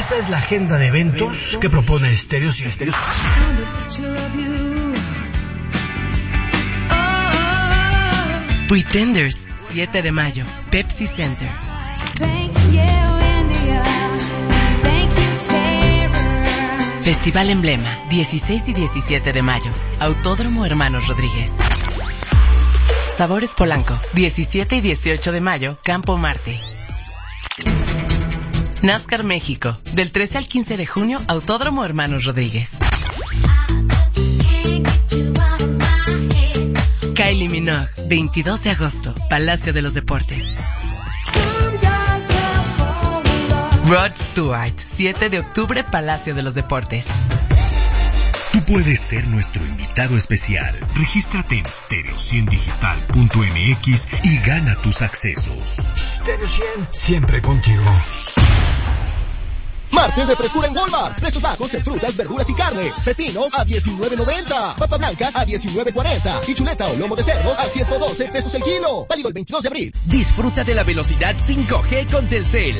Esta es la agenda de eventos que propone Stereo 100. Pretenders, 7 de mayo, Pepsi Center. Festival Emblema, 16 y 17 de mayo, Autódromo Hermanos Rodríguez. Sabores Polanco, 17 y 18 de mayo, Campo Marte. NASCAR México, del 13 al 15 de junio, Autódromo Hermanos Rodríguez. Kylie Minogue, 22 de agosto, Palacio de los Deportes. Rod Stewart, 7 de octubre, Palacio de los Deportes. Tú puedes ser nuestro invitado especial. Regístrate en stereo100digital.mx y gana tus accesos. Stereo 100, siempre contigo. Martes de frescura en Walmart. Precios bajos en frutas, verduras y carne. Pepino a $19.90. Papa blanca a $19.40. Y chuleta o lomo de cerdo a $112 el kilo. Válido el 22 de abril. Disfruta de la velocidad 5G con Telcel.